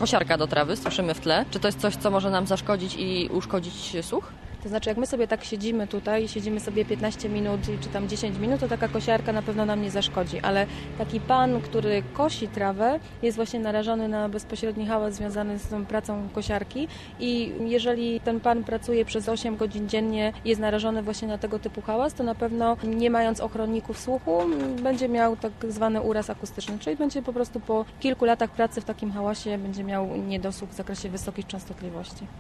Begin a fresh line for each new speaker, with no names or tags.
kosiarka do trawy, słyszymy w tle. Czy to jest coś, co może nam zaszkodzić i uszkodzić słuch?
To znaczy, jak my sobie tak siedzimy tutaj, siedzimy sobie 15 minut czy tam 10 minut, to taka kosiarka na pewno nam nie zaszkodzi, ale taki pan, który kosi trawę, jest właśnie narażony na bezpośredni hałas związany z tą pracą kosiarki i jeżeli ten pan pracuje przez 8 godzin dziennie, jest narażony właśnie na tego typu hałas, to na pewno nie mając ochronników słuchu, będzie miał tak zwany uraz akustyczny, czyli będzie po prostu po kilku latach pracy w takim hałasie będzie miał niedosłuch w zakresie wysokich częstotliwości.